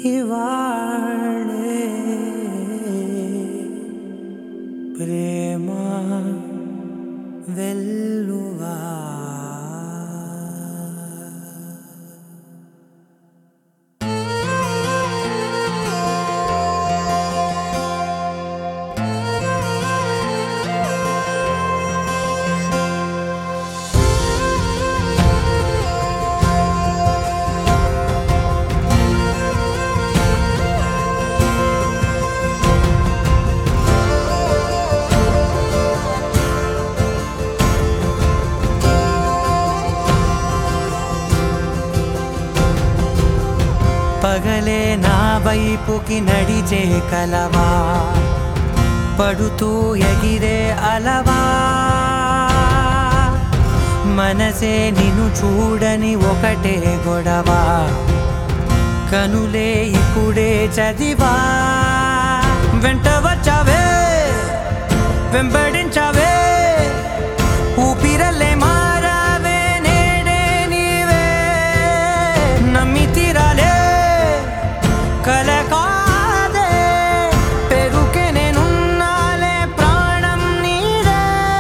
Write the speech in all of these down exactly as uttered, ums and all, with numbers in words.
ఇవాళే ప్రేమ వెల్లువా పగలే నా వైపుకి నడిచే కలవా పడుతూ ఎగిరే అలవా మనసే నిన్ను చూడని ఒకటే గొడవ కనులే ఇప్పుడే చదివా వెంట వచ్చావే వెంబడించావే ఊపిరల్లే మారావే నేడే నీవే నమ్మి తీరాలే కలకాదే పెరుకే నేనున్నాలే ప్రాణం నీదే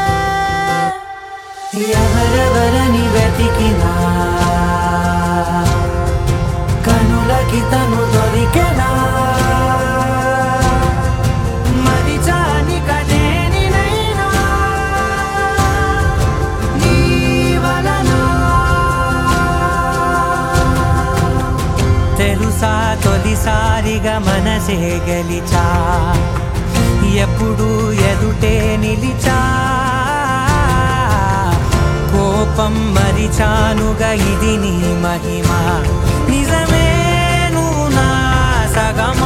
ఎవరెవరని వెతికినా కనులకి తను దొరికెనా మరిచాని కదేనినైనా నీ వలన తెలుసా తొలిసారిగా మనసే గెలిచా ఎప్పుడు ఎదుటే నిలిచా కోపం మరిచానుగా ఇది నీ మహిమ నిజమే నువ్వు నా సగమా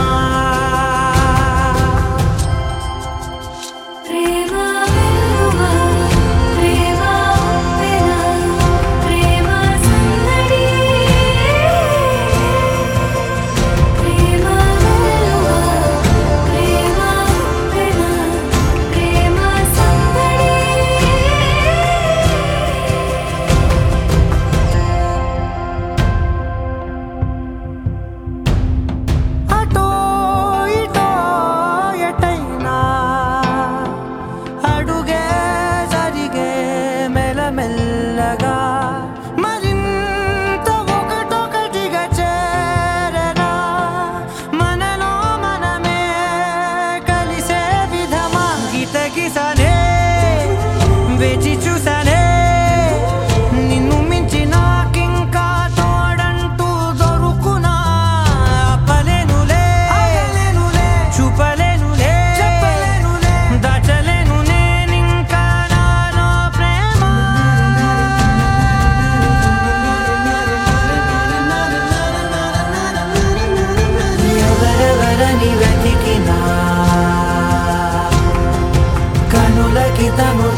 మెల్లగా మరింత ఒకటొకటిగా చేరనా మనలో మనమే కలిసే విధమా గితగిసనే వేచి చూసానే నిన్ను మించి నాకింకా తోడంటూ దొరుకునా అప్పలేనులే చూపలేనులే దాచలేను వెతికినా కనులకి తను